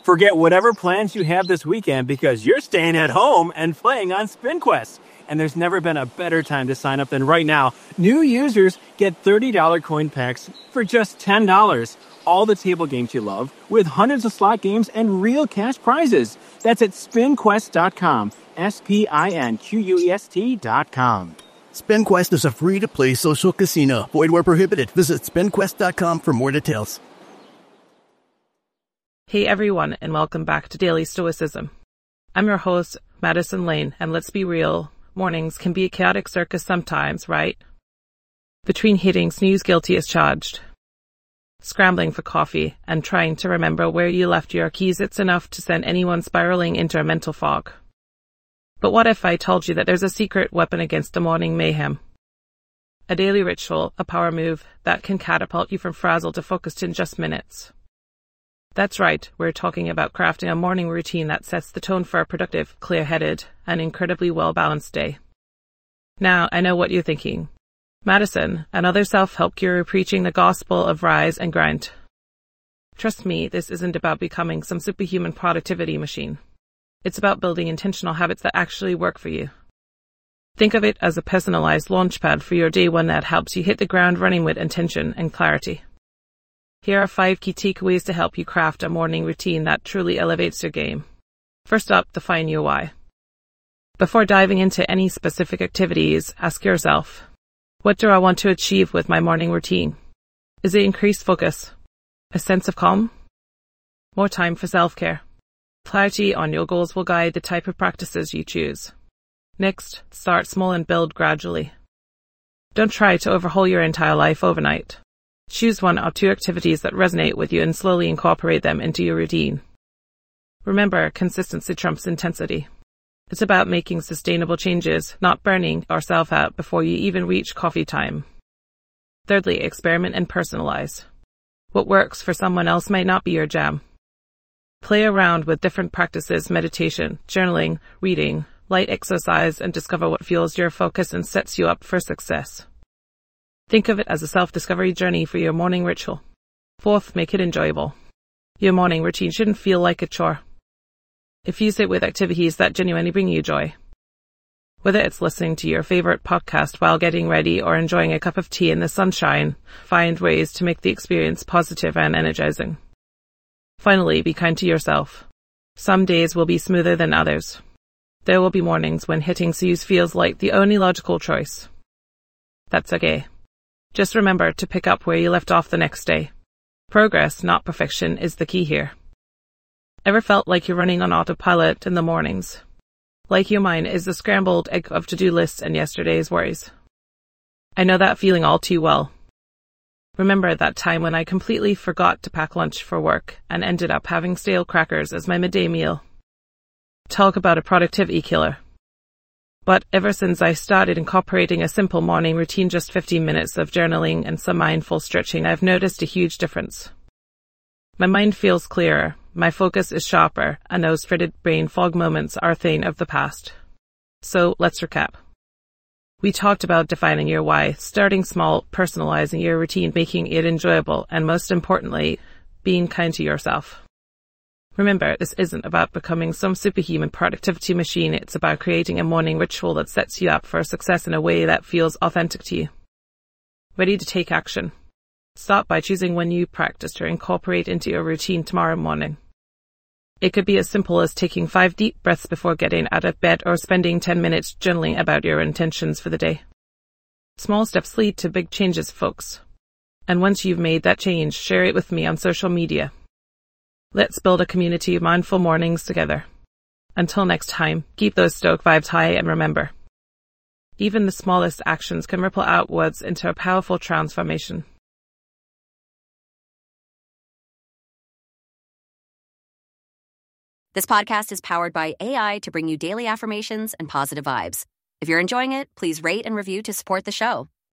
Forget whatever plans you have this weekend because you're staying at home and playing on SpinQuest. And there's never been a better time to sign up than right now. New users get $30 coin packs for just $10. All the table games you love with hundreds of slot games and real cash prizes. That's at spinquest.com. SPINQUEST.com. SpinQuest is a free-to-play social casino. Void where prohibited. Visit spinquest.com for more details. Hey everyone, and welcome back to Daily Stoicism. I'm your host, Madison Lane, and let's be real, mornings can be a chaotic circus sometimes, right? Between hitting snooze guilty as charged, scrambling for coffee, and trying to remember where you left your keys, it's enough to send anyone spiraling into a mental fog. But what if I told you that there's a secret weapon against the morning mayhem? A daily ritual, a power move that can catapult you from frazzled to focused in just minutes. That's right, we're talking about crafting a morning routine that sets the tone for a productive, clear-headed, and incredibly well-balanced day. Now, I know what you're thinking. Madison, another self-help guru preaching the gospel of rise and grind. Trust me, this isn't about becoming some superhuman productivity machine. It's about building intentional habits that actually work for you. Think of it as a personalized launchpad for your day, one that helps you hit the ground running with intention and clarity. Here are 5 key takeaways to help you craft a morning routine that truly elevates your game. First up, define your why. Before diving into any specific activities, ask yourself, what do I want to achieve with my morning routine? Is it increased focus? A sense of calm? More time for self-care? Clarity on your goals will guide the type of practices you choose. Next, start small and build gradually. Don't try to overhaul your entire life overnight. Choose 1 or 2 activities that resonate with you and slowly incorporate them into your routine. Remember, consistency trumps intensity. It's about making sustainable changes, not burning yourself out before you even reach coffee time. Thirdly, experiment and personalize. What works for someone else might not be your jam. Play around with different practices, meditation, journaling, reading, light exercise, and discover what fuels your focus and sets you up for success. Think of it as a self-discovery journey for your morning ritual. Fourth, make it enjoyable. Your morning routine shouldn't feel like a chore. Infuse it with activities that genuinely bring you joy. Whether it's listening to your favorite podcast while getting ready or enjoying a cup of tea in the sunshine, find ways to make the experience positive and energizing. Finally, be kind to yourself. Some days will be smoother than others. There will be mornings when hitting snooze feels like the only logical choice. That's okay. Just remember to pick up where you left off the next day. Progress, not perfection, is the key here. Ever felt like you're running on autopilot in the mornings? Like your mind is the scrambled egg of to-do lists and yesterday's worries. I know that feeling all too well. Remember that time when I completely forgot to pack lunch for work and ended up having stale crackers as my midday meal? Talk about a productivity killer. But ever since I started incorporating a simple morning routine, just 15 minutes of journaling and some mindful stretching, I've noticed a huge difference. My mind feels clearer, my focus is sharper, and those dreaded brain fog moments are a thing of the past. So let's recap. We talked about defining your why, starting small, personalizing your routine, making it enjoyable, and most importantly, being kind to yourself. Remember, this isn't about becoming some superhuman productivity machine. It's about creating a morning ritual that sets you up for success in a way that feels authentic to you. Ready to take action? Start by choosing one new practice to incorporate into your routine tomorrow morning. It could be as simple as taking 5 deep breaths before getting out of bed or spending 10 minutes journaling about your intentions for the day. Small steps lead to big changes, folks. And once you've made that change, share it with me on social media. Let's build a community of mindful mornings together. Until next time, keep those stoic vibes high and remember, even the smallest actions can ripple outwards into a powerful transformation. This podcast is powered by AI to bring you daily affirmations and positive vibes. If you're enjoying it, please rate and review to support the show.